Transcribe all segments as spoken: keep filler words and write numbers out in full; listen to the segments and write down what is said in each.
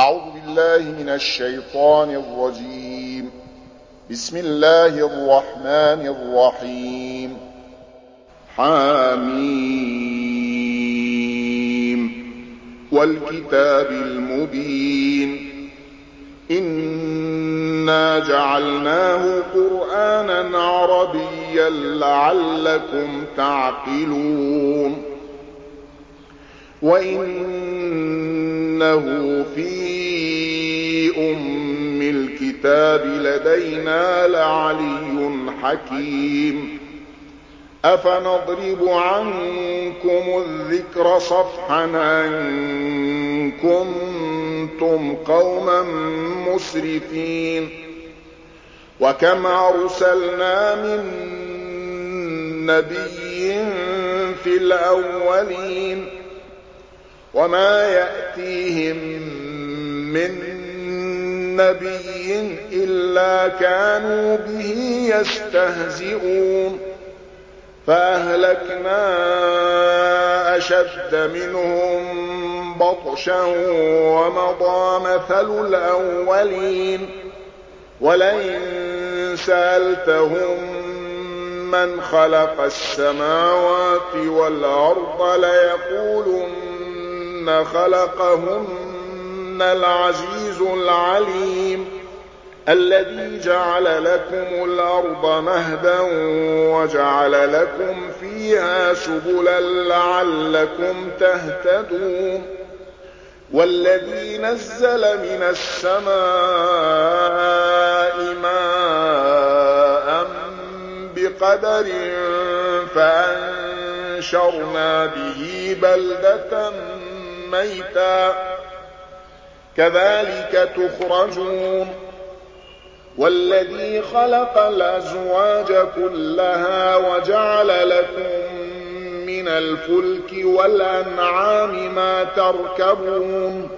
أعوذ بالله من الشيطان الرجيم. بسم الله الرحمن الرحيم. حميم والكتاب المبين إنا جعلناه قرآنا عربيا لعلكم تعقلون وإنه في أم الكتاب لدينا لعلي حكيم أفنضرب عنكم الذكر صفحا أن كنتم قوما مسرفين وكم أرسلنا من نبي في الأولين وما يأتيهم من نبي إلا كانوا به يستهزئون فأهلكنا أشد منهم بطشا ومضى مثل الأولين ولئن سألتهم من خلق السماوات والأرض ليقولن خلقهن العزيز العليم الذي جعل لكم الأرض مهدا وجعل لكم فيها سبلا لعلكم تهتدون والذي نزل من السماء ماء بقدر فأنشرنا به بلدة ميتا كذلك تخرجون والذي خلق الأزواج كلها وجعل لكم من الفلك والأنعام ما تركبون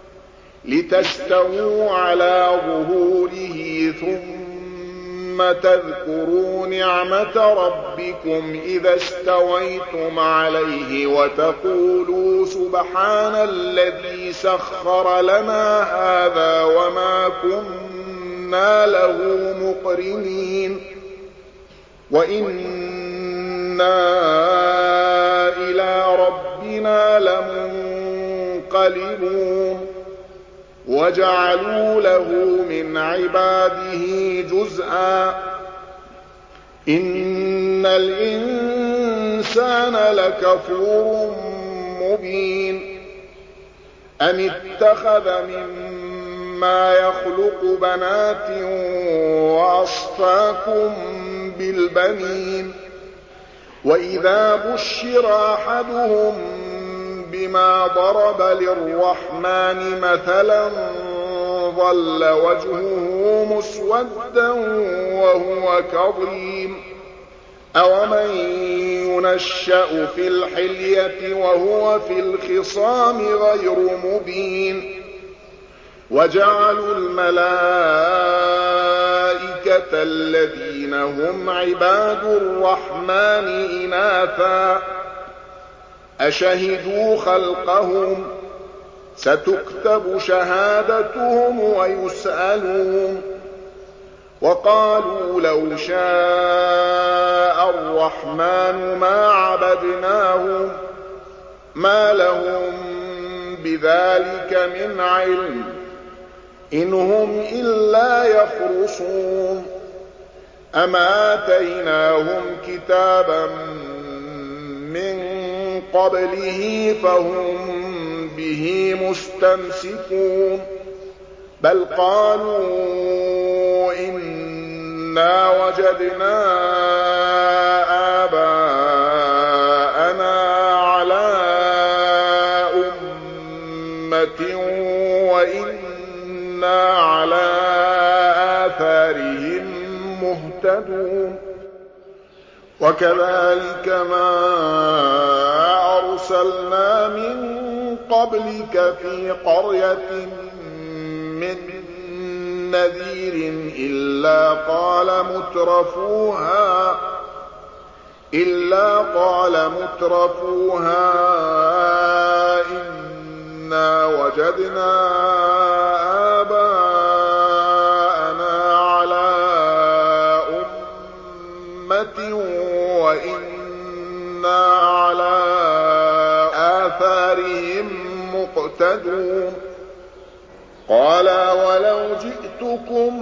لتستووا على ظهوره ثم تذكروا نعمة ربكم إذا استويتم عليه وتقولوا سبحان الذي سخر لنا هذا وما كنا له مقرنين وإنا إلى ربنا لمنقلبون وجعلوا له من عباده جزءا إن الإنسان لكفور مبين أم اتخذ مما يخلق بنات وأصفاكم بالبنين وإذا بشر أحدهم بما ضرب للرحمن مثلا ظل وجهه مسودا وهو كظيم أومن ينشأ في الحلية وهو في الخصام غير مبين وجعلوا الملائكة الذين هم عباد الرحمن إناثا أشهدوا خلقهم ستكتب شهادتهم ويسألون وقالوا لو شاء الرحمن ما عبدناهم ما لهم بذلك من علم إن هم إلا يخرصون أما آتيناهم كتابا من قبله فهم به مستمسكون بل قالوا إنا وجدنا آباءنا على أمة وإنا على آثارهم مهتدون وكذلك ما أرسلنا من قبلك في قرية من نذير إلا قال مترفوها إلا قال مترفوها إنا وجدنا عليهم مقتدون قال ولو جئتكم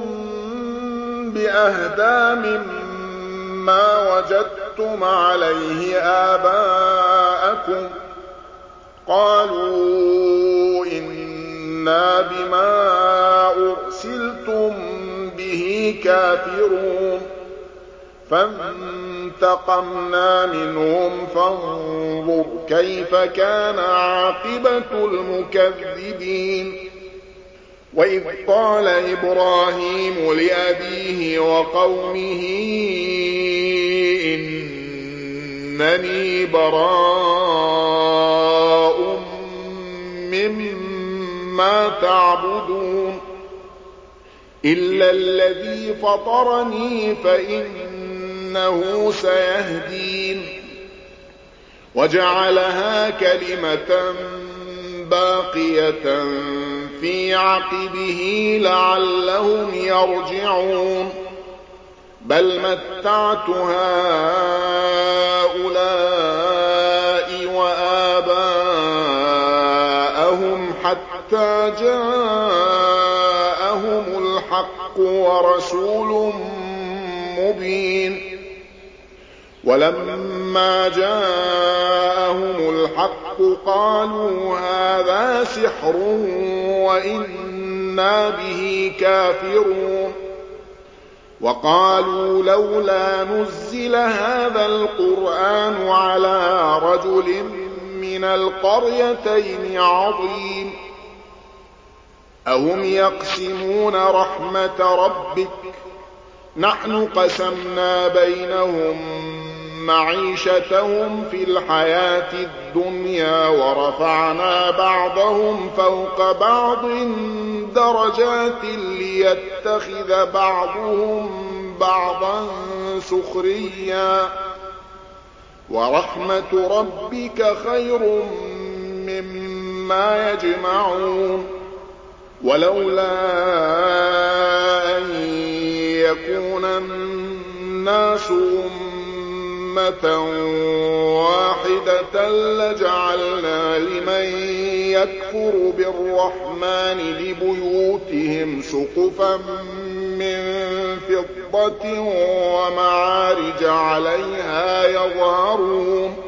بأهدى مما وجدتم عليه آباءكم قالوا إنا بما أرسلتم به كافرون فانتقمنا منهم فانظر كيف كان عاقبة المكذبين وإذ قال إبراهيم لأبيه وقومه إنني براء مما تعبدون إلا الذي فطرني فإنه سيهدين وجعلها كلمة باقية في عقبه لعلهم يرجعون بل متعت هؤلاء وآباءهم حتى جاءهم الحق ورسول مبين ولما جاءهم الحق قالوا هذا سحر وإنا به كافرون وقالوا لولا نزل هذا القرآن على رجل من القريتين عظيم أهم يقسمون رحمة ربك نحن قسمنا بينهم معيشتهم في الحياة الدنيا ورفعنا بعضهم فوق بعض درجات ليتخذ بعضهم بعضا سخريا ورحمة ربك خير مما يجمعون ولولا أن يكون الناس أمة واحدة لجعلنا لمن يكفر بالرحمن لبيوتهم سقفا من فضة ومعارج عليها يظهرون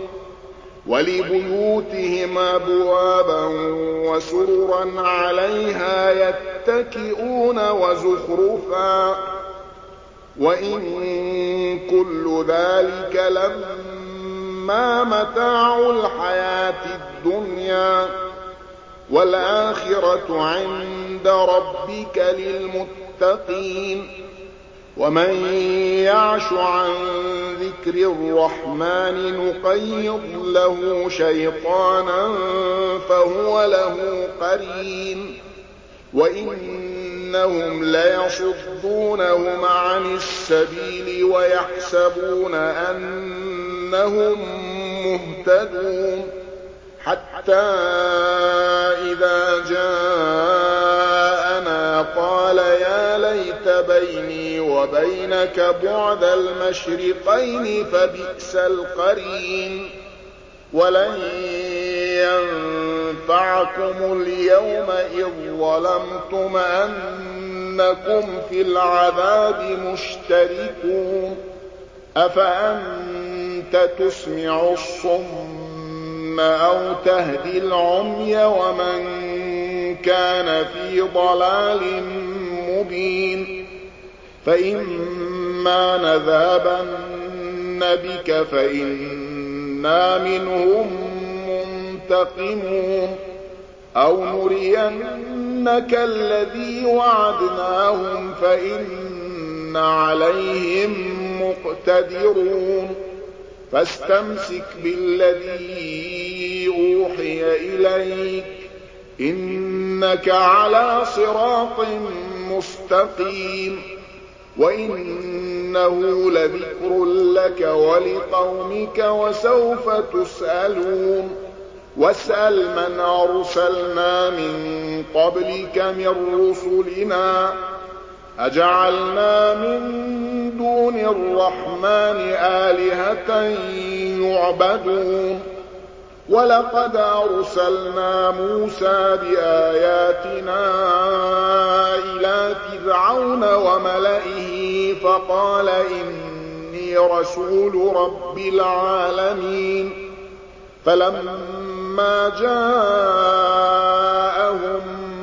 ولبيوتهم أبوابا وسررا عليها يتكئون وزخرفا وإن كل ذلك لما متاع الحياة الدنيا والآخرة عند ربك للمتقين ومن يعش عن ذكر الرحمن نقيض له شيطانا فهو له قرين وإنهم ليصدونهم عن السبيل ويحسبون أنهم مهتدون حتى إذا جاءنا قال يا ليت بيني وبينك بعد المشرقين فبئس القرين ولن ينفعكم اليوم إذ ظلمتم أنكم في العذاب مشتركون أفأنت تسمع الصم أو تهدي العمي ومن كان في ضلال مبين فإما نذهبن بك فإنا منهم منتقمون أو نرينك الذي وعدناهم فإن عليهم مقتدرون فاستمسك بالذي أوحي إليك إنك على صراط مستقيم وإنه لذكر لك ولقومك وسوف تسألون واسأل من أرسلنا من قبلك من رسلنا أجعلنا من دون الرحمن آلهة يعبدون ولقد أرسلنا موسى بآياتنا إلى فرعون وملئه فقال إني رسول رب العالمين. فلما جاءهم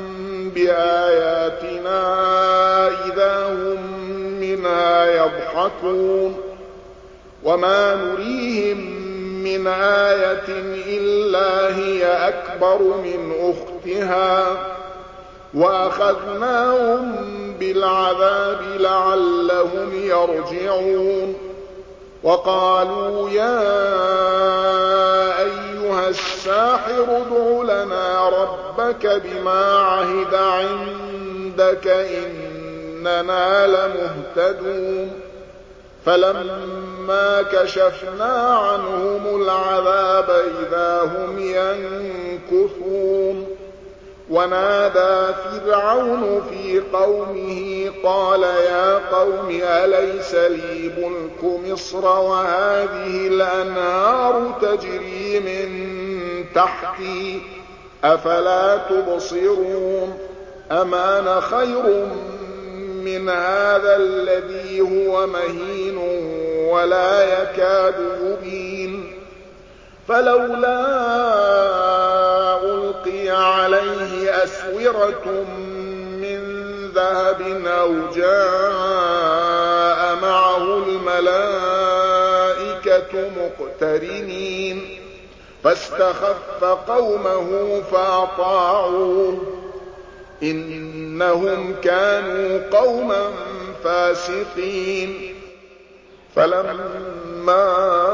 بآياتنا إذا هم منها يضحكون. وما نريهم من آية إلا هي أكبر من أختها وأخذناهم بالعذاب لعلهم يرجعون. وقالوا يا أيها الساحر ادع لنا ربك بما عهد عندك إننا لمهتدون. فلما كشفنا عنهم العذاب إذا هم ينكثون. ونادى فرعون في قومه قال يا قوم أليس لي ملك مصر وهذه الأنهار تجري من تحتي أفلا تبصرون. أم أنا خير من هذا الذي هو مهين ولا يكاد يبين. فلولا ألقي عليه أسورة من ذهب أو جاء معه الملائكة مقترنين. فاستخف قومه فأطاعوه إنهم كانوا قوما فاسقين. فلما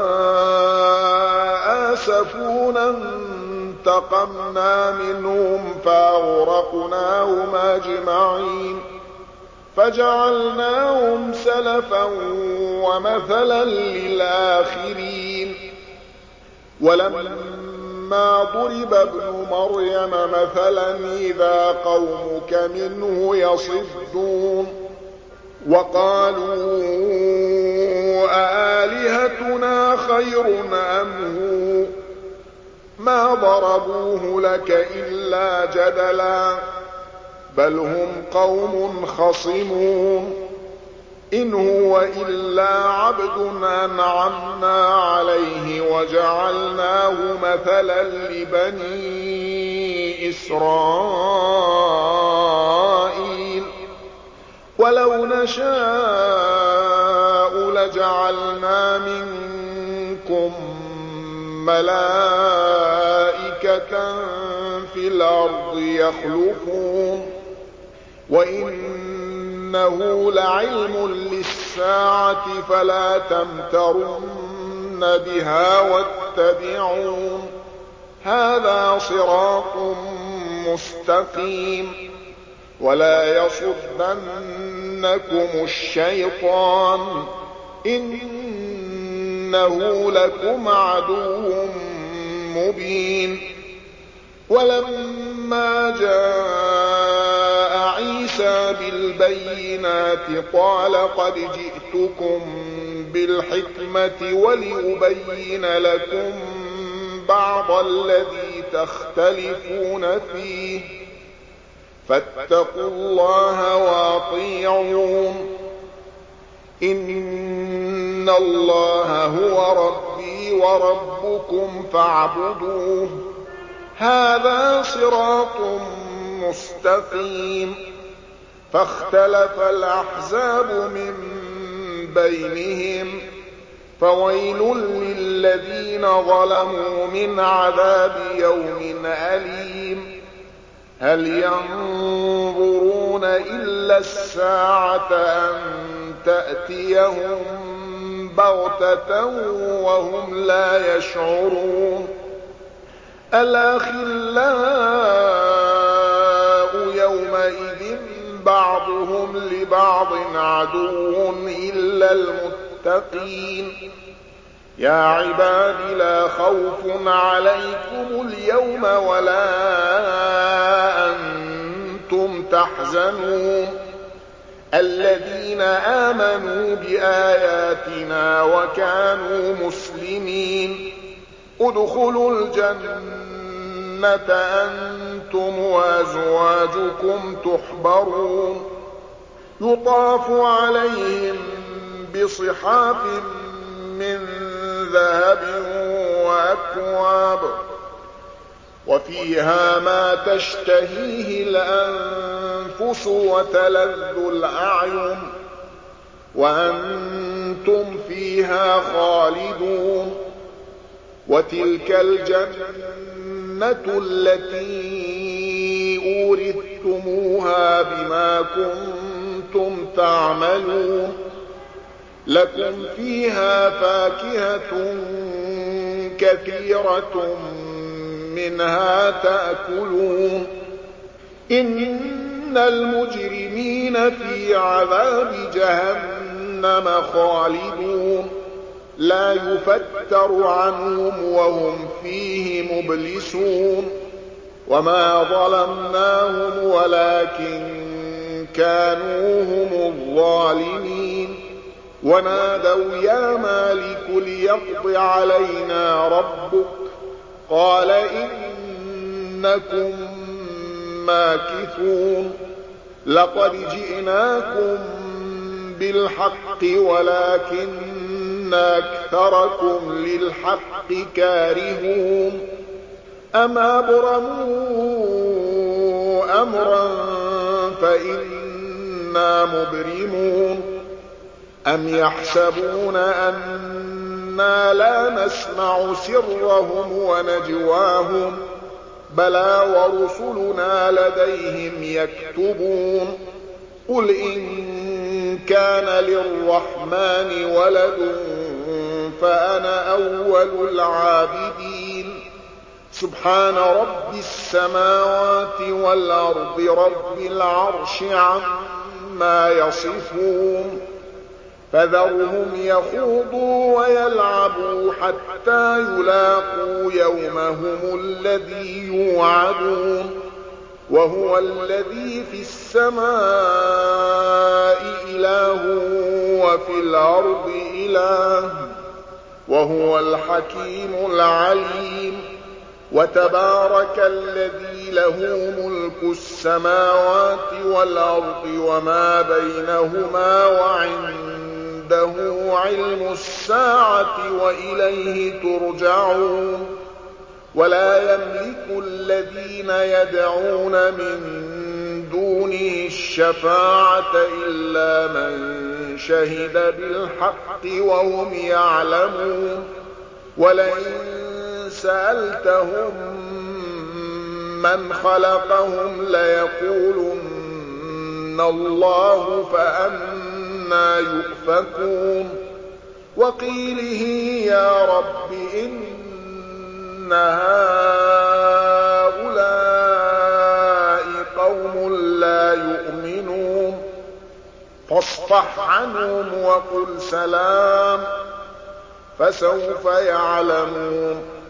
آسفونا انتقمنا منهم فأغرقناهم أجمعين فجعلناهم سلفا ومثلا للآخرين. ولما ضرب ابن مريم مثلا إذا قومك منه يصدون. وقالوا أآلهتنا خير أم هو ما ضربوه لك إلا جدلا بل هم قوم خصمون. إن هو إلا عبد أنعمنا عليه وجعلناه مثلا لبني إسرائيل. ولو نشاء لجعلنا منكم ملائكة في الأرض يخلفون وإنه لعلم للساعة فلا تمترن بها واتبعون هذا صراط مستقيم. ولا يصدنكم الشيطان إنه لكم عدو مبين. ولما جاء عيسى بالبينات قال قد جئتكم بالحكمة ولأبين لكم بعض الذي تختلفون فيه فاتقوا الله وأطيعون. إن الله هو ربي وربكم فاعبدوه هذا صراط مستقيم. فاختلف الأحزاب من بينهم فويل للذين ظلموا من عذاب يوم أليم. هل ينظرون إلا الساعة أن تأتيهم بغتة وهم لا يشعرون. الأخلاء يومئذ بعضهم لبعض عدو إلا المتقين. يا عباد لا خوف عليكم اليوم ولا أنتم تحزنون الذين آمنوا بآياتنا وكانوا مسلمين ادخلوا الجنة أنتم وأزواجكم تحبرون يطاف عليهم بصحاف من ذهب وأكواب وفيها ما تشتهيه الأنفس وتلذ الأعين وأنتم فيها خالدون وتلك الجنة التي أورثتموها بما كنتم تعملون لكم فيها فاكهة كثيرة منها تأكلون إن المجرمين في عذاب جهنم خالدون لا يفتر عنهم وهم فيه مبلسون وما ظلمناهم ولكن كانوا هم الظالمين ونادوا يا مالك ليقض علينا ربك قال إنكم ماكثون لقد جئناكم بالحق ولكن أكثركم للحق كارهون أم أبرموا أمرا فإنا مبرمون أم يحسبون أنا لا نسمع سرهم ونجواهم بلى ورسلنا لديهم يكتبون قل إن كان للرحمن ولد فأنا أول العابدين سبحان رب السماوات والأرض رب العرش عما يصفون فذرهم يخوضوا ويلعبوا حتى يلاقوا يومهم الذي يوعدون وهو الذي في السماء إله وفي الأرض إله وهو الحكيم العليم وتبارك الذي له ملك السماوات والأرض وما بينهما وعنده علم الساعة وإليه ترجعون ولا يملك الذين يدعون من دونه الشفاعة إلا من شهد بالحق وهم يعلمون ولئن سألتهم من خلقهم ليقولن الله فأنى يؤفكون وقيله يا رب إن هؤلاء قوم لا يؤمنون فاصفح عنهم وقل سلام فسوف يعلمون